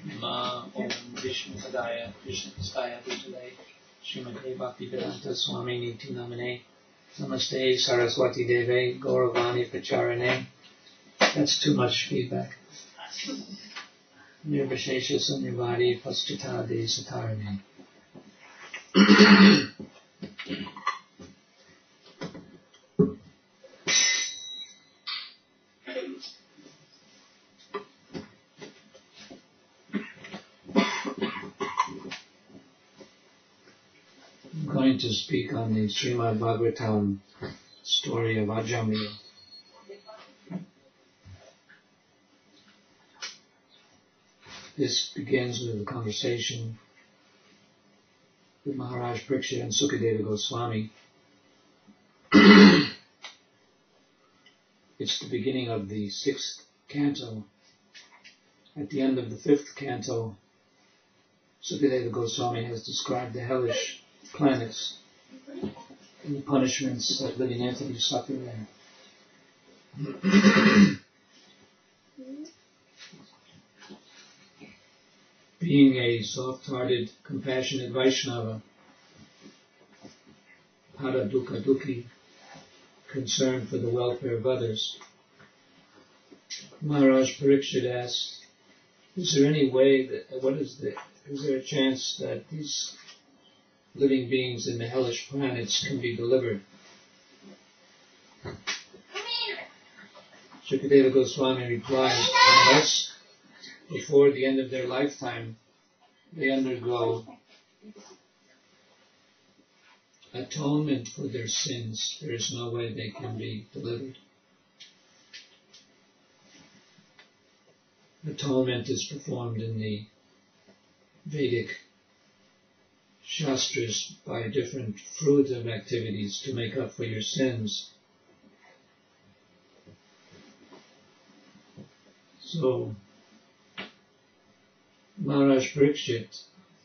Ma Om Vishnu Padaya Krishna Staya Bhutale Srimate Bhaktivedanta Swami Niti Namane Namaste Saraswati Deve Gauravani Pacharane. That's too much feedback. Nirvashesha Sunyavadi Paschatade Satarane. I'm going to speak on the Srimad Bhagavatam story of Ajamila. This begins with a conversation with Maharaj Parikshit and Sukadeva Goswami. It's the beginning of the 6th canto. At the end of the 5th canto, Sukadeva Goswami has described the hellish planets and the punishments that living entities suffer there. Being a soft-hearted, compassionate Vaishnava, para dukkha dukhi, concerned for the welfare of others, Maharaj Parikshit asked, is there any way is there a chance that these living beings in the hellish planets can be delivered? Sukadeva Goswami replied, unless before the end of their lifetime they undergo atonement for their sins, there is no way they can be delivered. Atonement is performed in the Vedic Shastras by different fruitive activities to make up for your sins. So, Maharaj Parikshit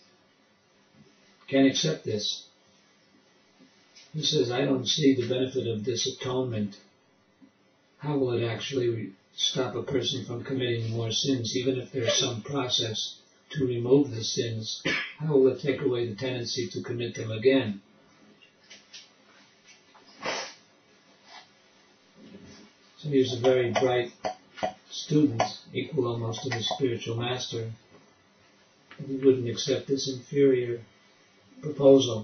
can accept this. He says, I don't see the benefit of this atonement. How will it actually stop a person from committing more sins, even if there's some process to remove the sins? How will it take away the tendency to commit them again? So he was a very bright student, equal almost to his spiritual master, but he wouldn't accept this inferior proposal.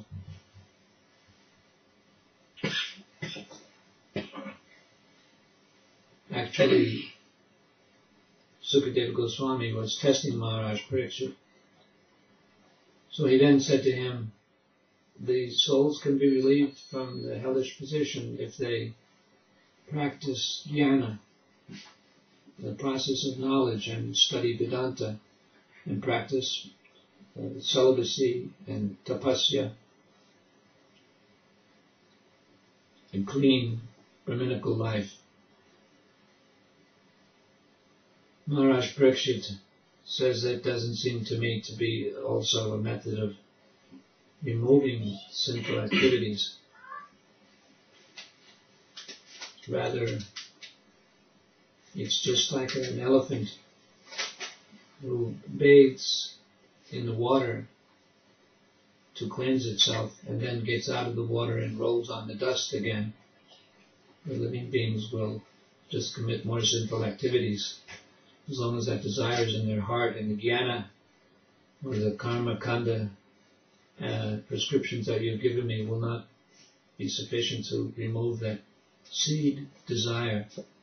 Actually, Sukadeva Goswami was testing Maharaj Parikshit. So he then said to him, the souls can be relieved from the hellish position if they practice jnana, the process of knowledge, and study Vedanta, and practice celibacy and tapasya, and clean Brahminical life. Maharaj Parikshit says that doesn't seem to me to be also a method of removing sinful activities. Rather, it's just like an elephant who bathes in the water to cleanse itself and then gets out of the water and rolls on the dust again. The living beings will just commit more sinful activities as long as that desire is in their heart, and the jnana or the karma kanda prescriptions that you've given me will not be sufficient to remove that seed desire.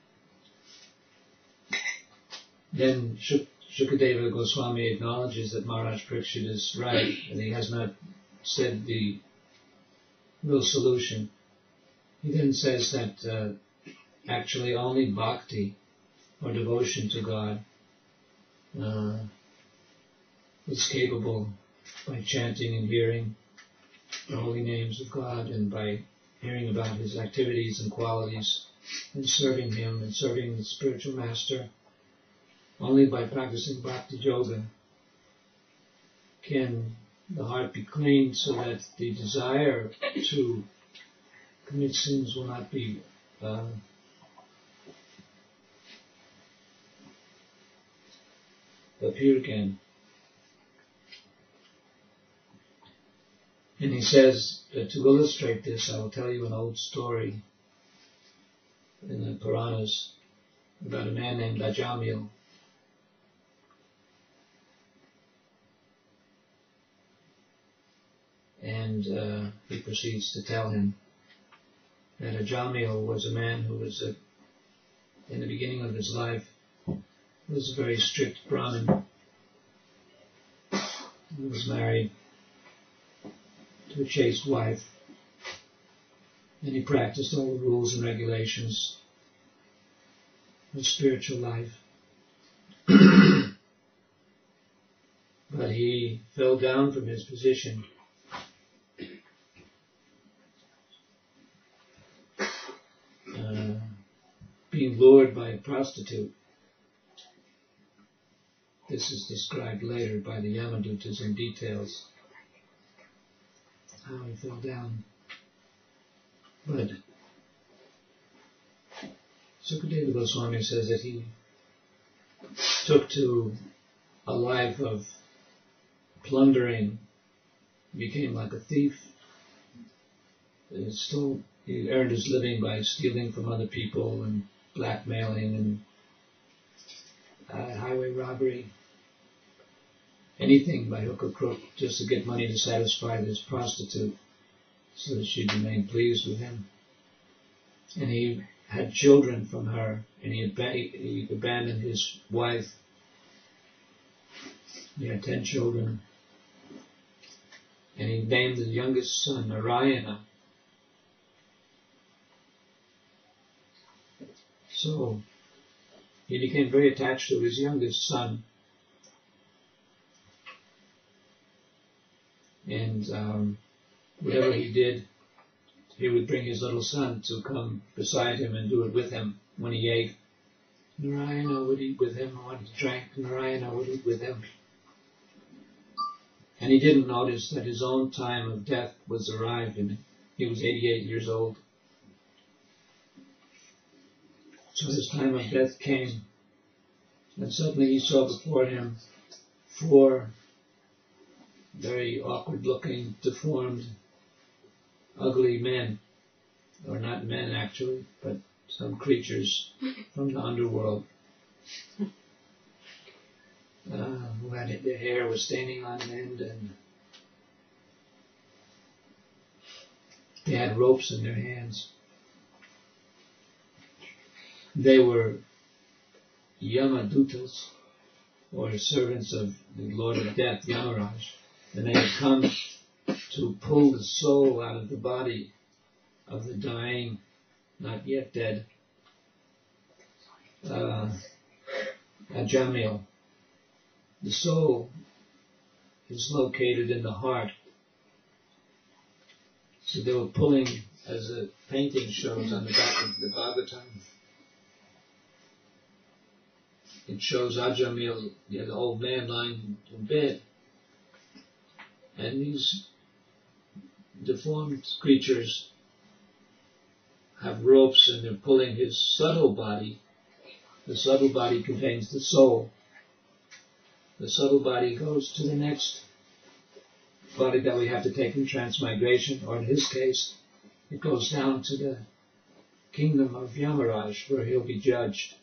Then Shukadeva Goswami acknowledges that Maharaj Parikshit is right, and he has not said the real solution. He then says that actually only bhakti, or devotion to God, is capable, by chanting and hearing the holy names of God and by hearing about His activities and qualities and serving Him and serving the spiritual master. Only by practicing bhakti yoga can the heart be cleaned so that the desire to commit sins will not be appear again. And he says, to illustrate this, I will tell you an old story in the Puranas about a man named Ajamil. And he proceeds to tell him that Ajamil was a man who was, in the beginning of his life, was a very strict Brahmin. He was married to a chaste wife, and he practiced all the rules and regulations of spiritual life. But he fell down from his position being lured by a prostitute. This is described later by the Yamadutas in details, how he fell down. But Sukadeva Goswami says that he took to a life of plundering, became like a thief. He earned his living by stealing from other people and blackmailing and highway robbery. Anything by hook or crook just to get money to satisfy this prostitute so that she'd remain pleased with him. And he had children from her, and he abandoned his wife. He had 10 children. And he named the youngest son Narayana. So he became very attached to his youngest son. And whatever he did, he would bring his little son to come beside him and do it with him. When he ate, Narayana would eat with him. When he drank, Narayana would eat with him. And he didn't notice that his own time of death was arrived, and he was 88 years old. So his time of death came, and suddenly he saw before him 4 very awkward-looking, deformed, ugly men, or not men actually, but some creatures from the underworld, who had their hair was standing on end, and they had ropes in their hands. They were Yamadutas, or servants of the Lord of Death, Yamaraj, and they had come to pull the soul out of the body of the dying, not yet dead, Ajamil. The soul is located in the heart. So they were pulling, as the painting shows on the back of the Bhagavatam, it shows Ajamil, the old man lying in bed, and these deformed creatures have ropes and they're pulling his subtle body. The subtle body contains the soul. The subtle body goes to the next body that we have to take in transmigration, or in his case, it goes down to the kingdom of Yamaraj, where he'll be judged.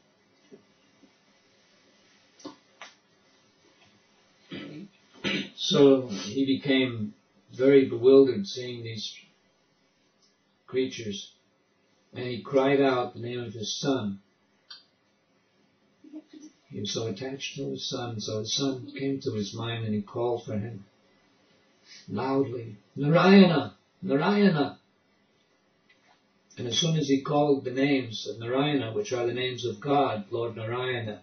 So he became very bewildered seeing these creatures, and he cried out the name of his son. He was so attached to his son, so his son came to his mind and he called for him loudly, Narayana, Narayana. And as soon as he called the names of Narayana, which are the names of God, Lord Narayana,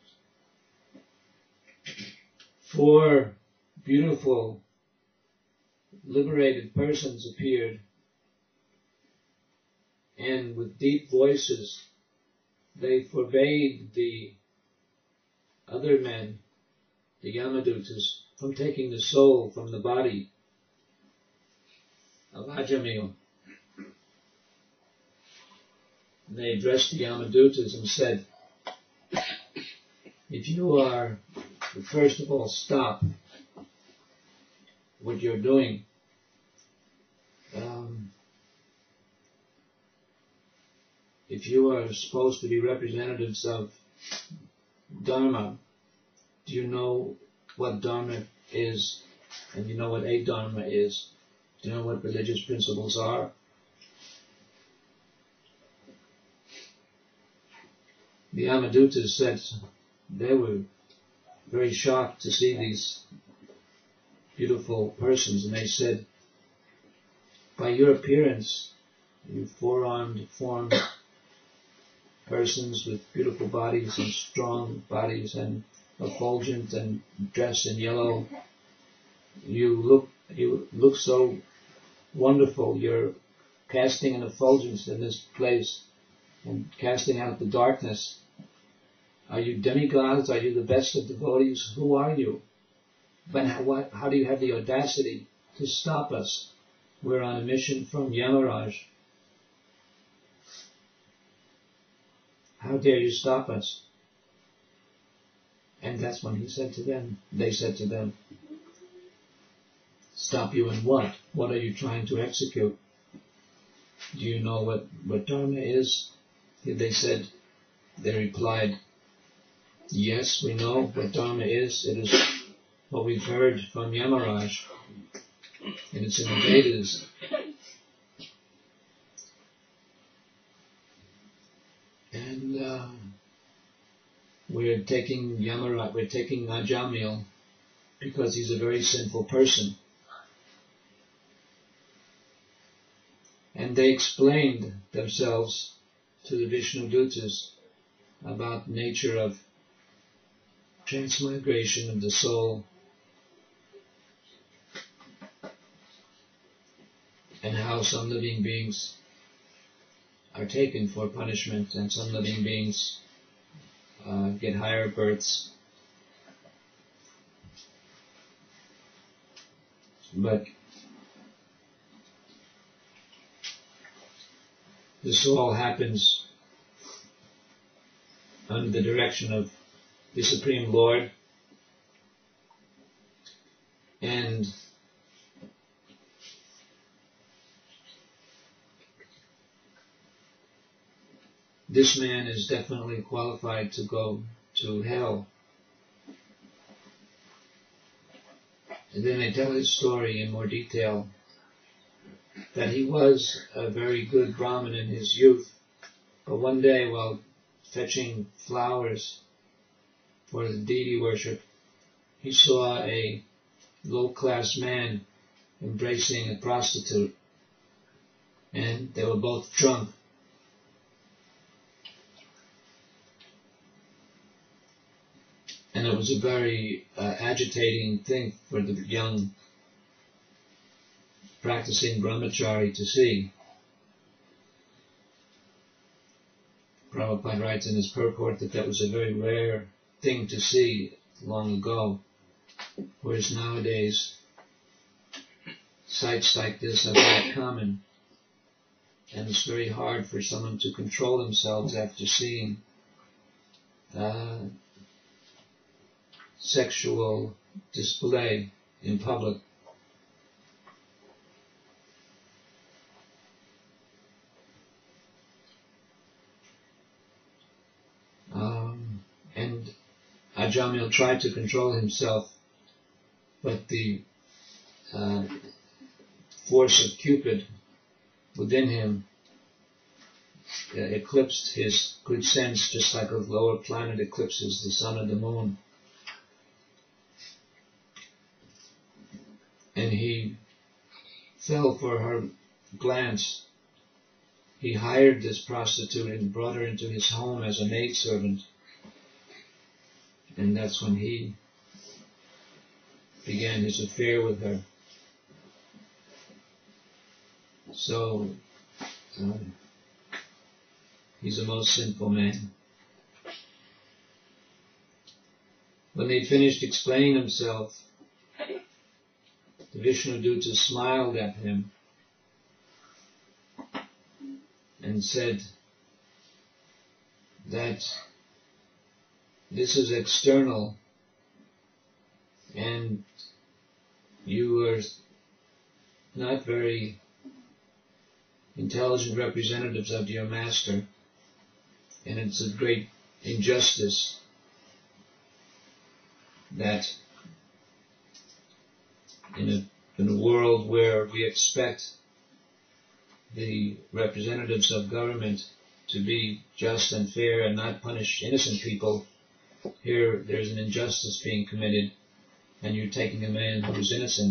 4 beautiful, liberated persons appeared, and with deep voices they forbade the other men, the Yamadutas, from taking the soul from the body of Ajamil. And they addressed the Yamadutas and said, if you are, first of all, stop what you're doing, if you are supposed to be representatives of Dharma, do you know what Dharma is? And you know what a-dharma is? Do you know what religious principles are? The Yamadutas said they were very shocked to see these beautiful persons, and they said, by your appearance, you four-armed, formed persons with beautiful bodies and strong bodies and effulgent and dressed in yellow, you look so wonderful. You're casting an effulgence in this place and casting out the darkness. Are you demigods? Are you the best of devotees? Who are you? But how do you have the audacity to stop us? We're on a mission from Yamaraj. How dare you stop us? And that's when he said to them, they said to them, stop you in what? What are you trying to execute? Do you know what Dharma is? They replied, yes, we know what Dharma is. It is what we've heard from Yamaraj. And it's in the Vedas. And we're taking Ajamil because he's a very sinful person. And they explained themselves to the Vishnudutas about the nature of transmigration of the soul and how some living beings are taken for punishment and some living beings get higher births. But this all happens under the direction of the Supreme Lord, and this man is definitely qualified to go to hell. And then they tell his story in more detail, that he was a very good Brahmin in his youth, but one day while fetching flowers for the deity worship, he saw a low-class man embracing a prostitute, and they were both drunk. And it was a very agitating thing for the young practicing brahmachari to see. Prabhupada writes in his purport that was a very rare thing to see long ago, whereas nowadays sights like this are very common, and it's very hard for someone to control themselves after seeing sexual display in public. And Ajamil tried to control himself, but the force of Cupid within him eclipsed his good sense, just like a lower planet eclipses the sun or the moon. And he fell for her glance. He hired this prostitute and brought her into his home as a maidservant. And that's when he began his affair with her. So, he's a most sinful man. When they finished explaining himself, the Vishnuduta smiled at him and said that this is external and you are not very intelligent representatives of your master. And it's a great injustice that in a world where we expect the representatives of government to be just and fair and not punish innocent people, here there's an injustice being committed, and you're taking a man who's innocent.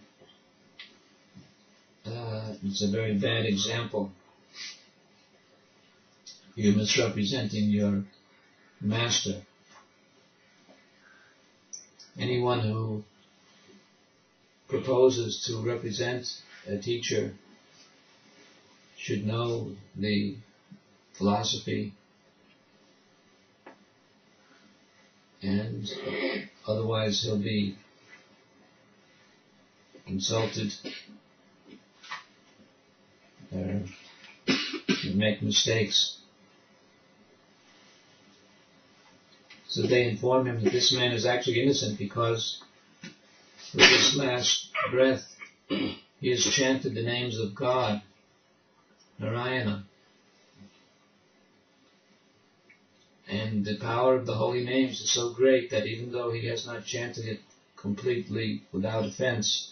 It's a very bad example. You're misrepresenting your master. Anyone who proposes to represent a teacher should know the philosophy, and otherwise he'll be insulted or make mistakes. So they inform him that this man is actually innocent because with his last breath he has chanted the names of God, Narayana. And the power of the holy names is so great that even though he has not chanted it completely without offense,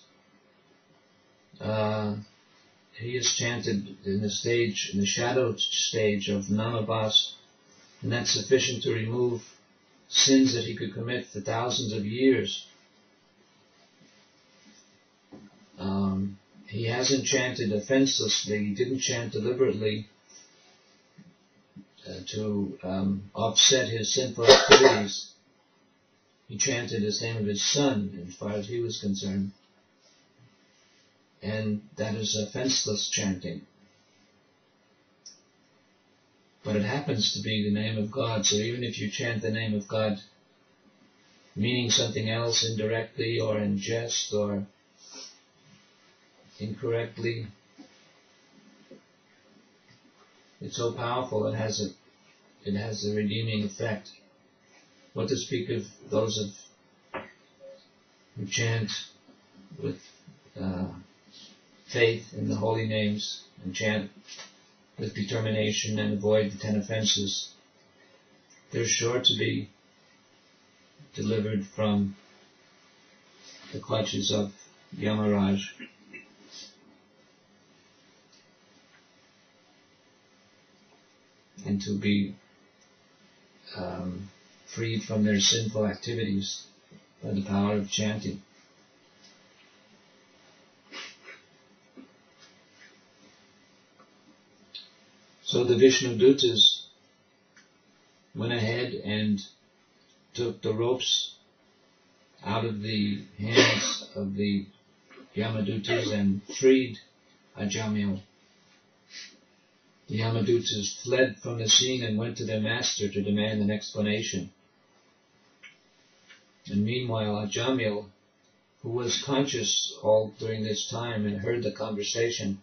he is chanted in the shadow stage of Namabhas, and that's sufficient to remove sins that he could commit for thousands of years. He hasn't chanted offenselessly, he didn't chant deliberately to offset his sinful activities. He chanted the name of his son, as far as he was concerned. And that is offenseless chanting. But it happens to be the name of God, so even if you chant the name of God meaning something else indirectly or in jest or incorrectly, it's so powerful, it has a redeeming effect. What to speak of those who chant with faith in the holy names and chant with determination and avoid the 10 offenses. They're sure to be delivered from the clutches of Yamaraj. And to be freed from their sinful activities by the power of chanting. So the Vishnudutas went ahead and took the ropes out of the hands of the Yamadutas and freed Ajamil. The Yamadutas fled from the scene and went to their master to demand an explanation. And meanwhile, Ajamil, who was conscious all during this time and heard the conversation,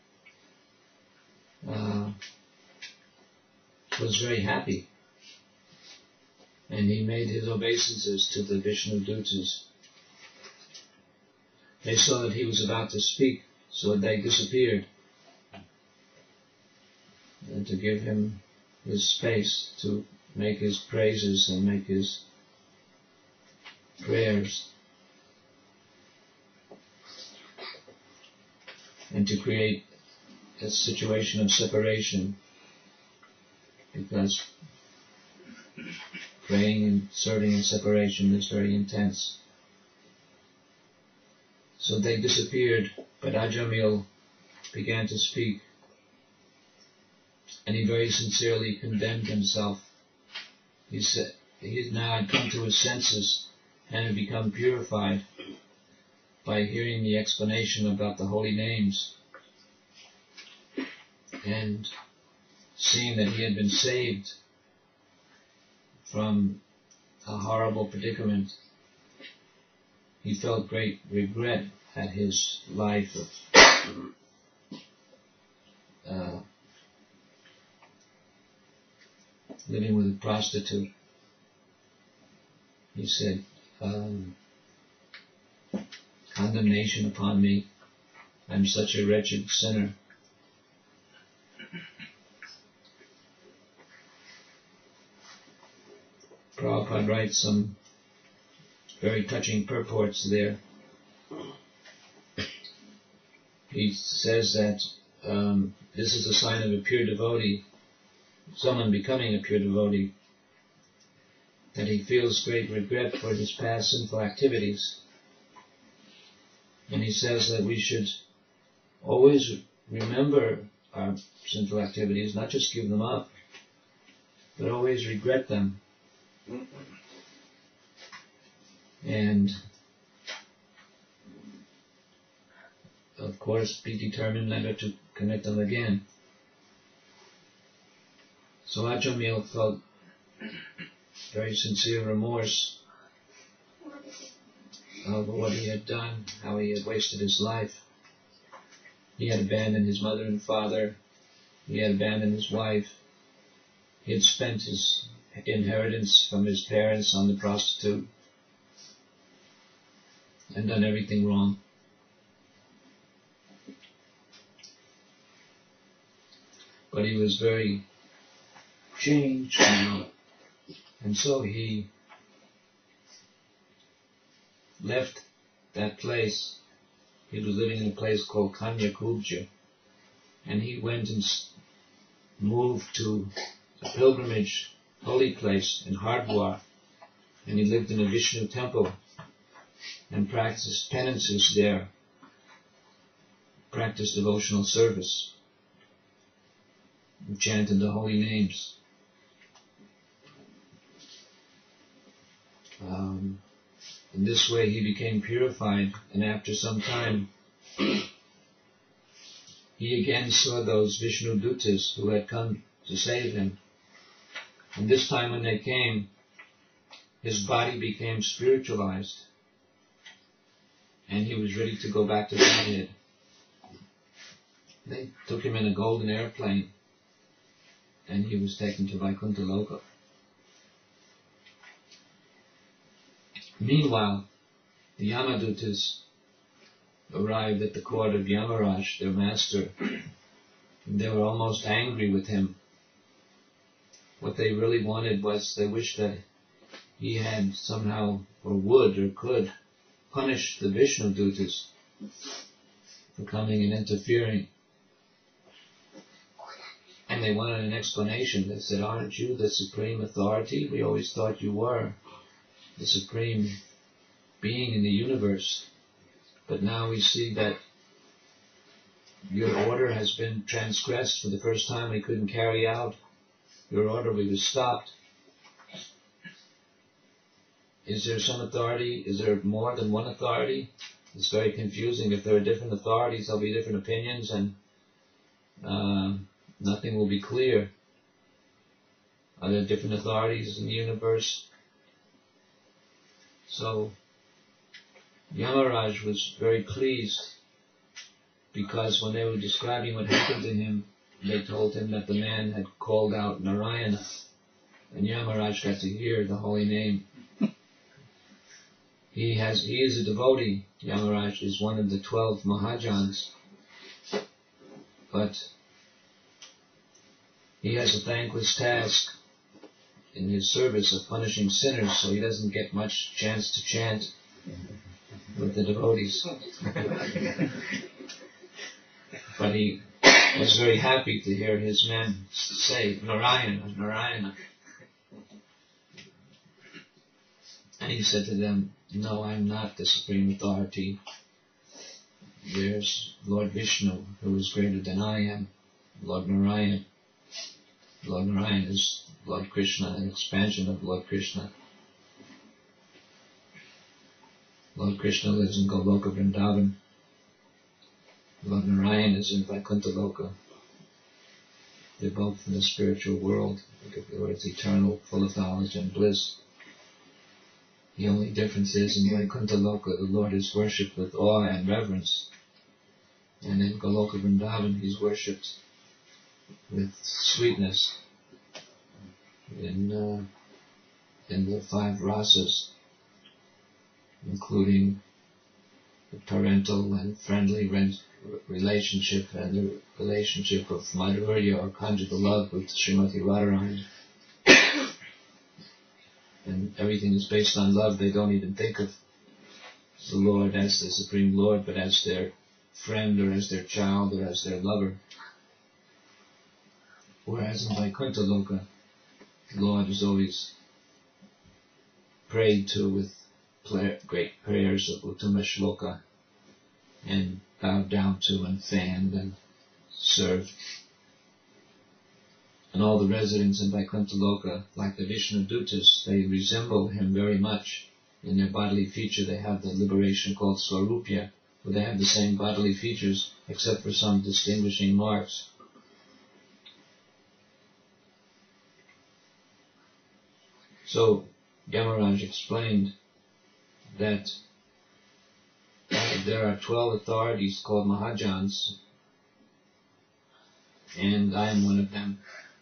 was very happy. And he made his obeisances to the Vishnudutas. They saw that he was about to speak, so they disappeared to give him his space to make his praises and make his prayers, and to create a situation of separation, because praying and serving in separation is very intense. So they disappeared, but Ajamil began to speak, and he very sincerely condemned himself. He said he now had come to his senses and had become purified by hearing the explanation about the holy names and seeing that he had been saved from a horrible predicament. He felt great regret at his life of living with a prostitute. He said, condemnation upon me. I'm such a wretched sinner. Prabhupada writes some very touching purports there. He says that this is a sign of a pure devotee, someone becoming a pure devotee, that he feels great regret for his past sinful activities. And he says that we should always remember our sinful activities, not just give them up, but always regret them. And of course be determined never to commit them again. So Ajamil felt very sincere remorse over what he had done, how he had wasted his life. He had abandoned his mother and father. He had abandoned his wife. He had spent his inheritance from his parents on the prostitute and done everything wrong. But he was very changed, and so he left that place. He was living in a place called Kanyakubja, and he went and moved to a pilgrimage holy place in Hardwar, and he lived in a Vishnu temple and practiced penances there, practiced devotional service, and chanted the holy names. In this way he became purified, and after some time he again saw those Vishnu Dutas who had come to save him. And this time when they came, his body became spiritualized, and he was ready to go back to Godhead. They took him in a golden airplane, and he was taken to Vaikuntha Loka. Meanwhile, the Yamadutas arrived at the court of Yamaraj, their master, and they were almost angry with him. What they really wanted was, they wished that he had somehow, or would, or could, punish the Vishnu Dutas for coming and interfering. And they wanted an explanation. They said, aren't you the supreme authority? We always thought you were the supreme being in the universe. But now we see that your order has been transgressed. For the first time we couldn't carry out your order, we were stopped. Is there some authority? Is there more than one authority? It's very confusing. If there are different authorities, there'll be different opinions, and nothing will be clear. Are there different authorities in the universe? So Yamaraj was very pleased, because when they were describing what happened to him, they told him that the man had called out Narayana, and Yamaraj got to hear the holy name. He is a devotee. Yamaraj is one of the 12 Mahajans, but he has a thankless task in his service of punishing sinners, so he doesn't get much chance to chant with the devotees. But he was very happy to hear his men say, Narayana, Narayana. And he said to them, no, I'm not the supreme authority. There's Lord Vishnu, who is greater than I am, Lord Narayan. Lord Narayan is Lord Krishna, an expansion of Lord Krishna. Lord Krishna lives in Goloka Vrindavan. Lord Narayan is in Vaikuntha Loka. They're both in the spiritual world, where it's eternal, full of knowledge and bliss. The only difference is, in Vaikuntha Loka, the Lord is worshipped with awe and reverence. And in Goloka Vrindavan, He's worshipped with sweetness in the 5 rasas, including the parental and friendly relationship and the relationship of Madhurya, or conjugal love, with Srimati Radharani. and everything is based on love, they don't even think of the Lord as the Supreme Lord, but as their friend or as their child or as their lover. Whereas in Vaikuntha Loka, the Lord is always prayed to with great prayers of Uttama Shloka and bowed down to and fanned and served. And all the residents in Vaikuntha Loka, like the Vishnu Dutas, they resemble him very much. In their bodily feature they have the liberation called Swarupya, where they have the same bodily features except for some distinguishing marks. So Yamaraj explained that there are 12 authorities called Mahajans, and I am one of them.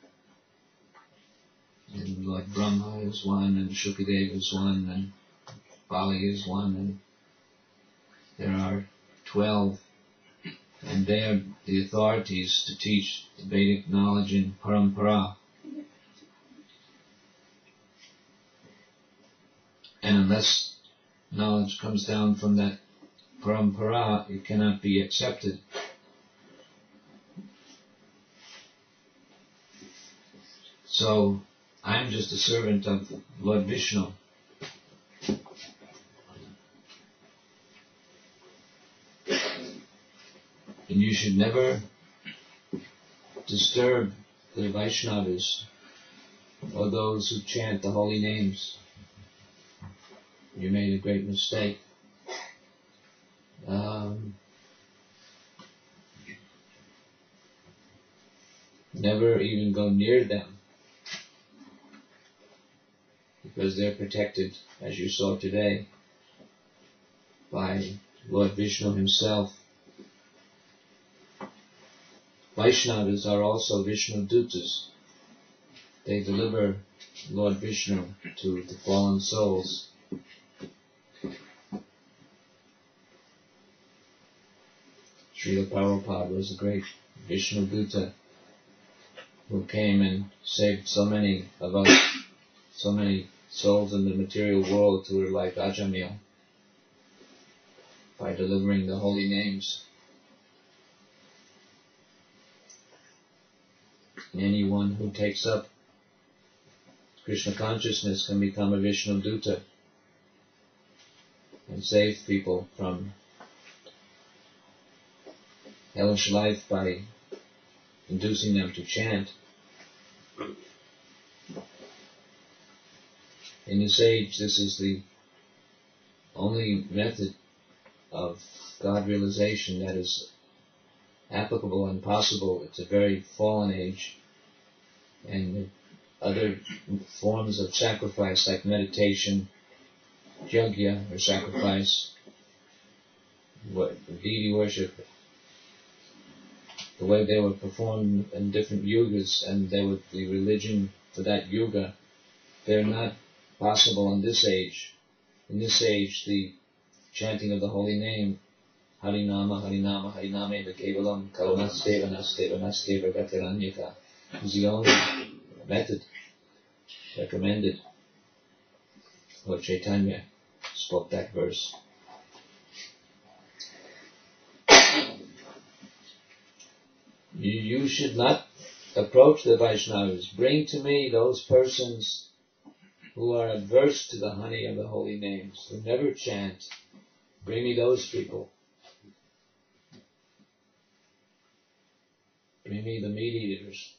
And Lord Brahma is one, and Shukadeva is one, and Bali is one, and there are 12, and they are the authorities to teach the Vedic knowledge in Parampara. And unless knowledge comes down from that Parampara, it cannot be accepted. So, I'm just a servant of Lord Vishnu. And you should never disturb the Vaishnavas or those who chant the holy names. You made a great mistake. Never even go near them, because they're protected, as you saw today, by Lord Vishnu himself. Vaishnavas are also Vishnu Dutas. They deliver Lord Vishnu to the fallen souls. Srila Prabhupada was a great Vishnu Duta who came and saved so many of us, so many souls in the material world who were like Ajamil, by delivering the holy names. And anyone who takes up Krishna consciousness can become a Vishnu Duta and save people from hellish life by inducing them to chant. In this age, this is the only method of God realization that is applicable and possible. It's a very fallen age, and other forms of sacrifice like meditation, yajna or sacrifice, deity worship, the way they were performed in different yugas, and they were the religion for that yuga, they're not possible in this age. In this age, the chanting of the holy name, Harinama, Harinama, Harinama, Eva Kevalam, Karanasteva, Nasteva, Nasteva, Gatiranyaka, is the only method recommended. Lord Chaitanya spoke that verse. You should not approach the Vaishnavas. Bring to me those persons who are adverse to the honey of the holy names, who never chant. Bring me those people. Bring me the meat eaters.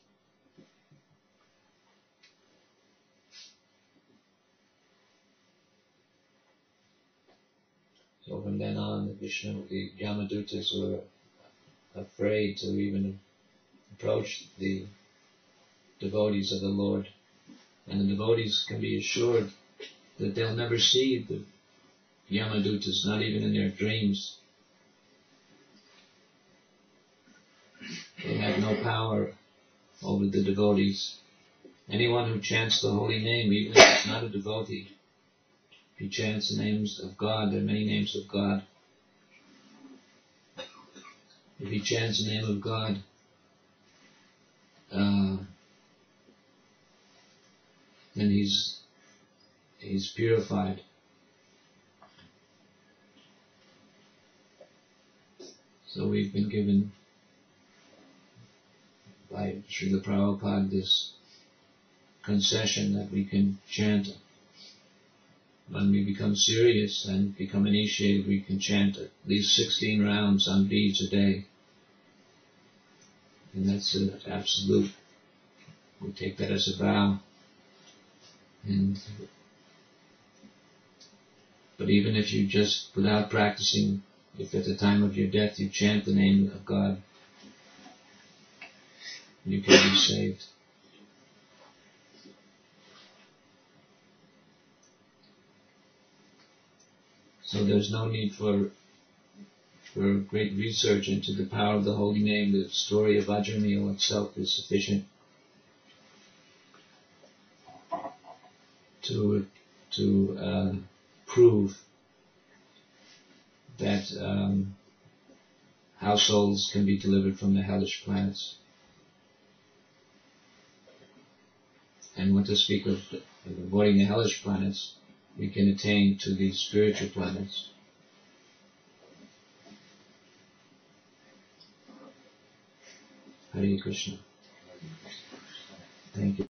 So from then on, the Yamadutas were afraid to even approach the devotees of the Lord. And the devotees can be assured that they'll never see the Yamadutas, not even in their dreams. They have no power over the devotees. Anyone who chants the holy name, even if he's not a devotee, if he chants the names of God, there are many names of God. If he chants the name of God, then he's purified. So we've been given by Srila Prabhupada this concession that we can chant. When we become serious and become initiated, we can chant at least 16 rounds on beads a day. And that's an absolute. We take that as a vow. But even if you just, without practicing, if at the time of your death you chant the name of God, you can be saved. So there's no need for great research into the power of the holy name. The story of Vajramila itself is sufficient to prove that how souls can be delivered from the hellish planets. And what to speak of avoiding the hellish planets, we can attain to these spiritual planets. Hare Krishna. Thank you.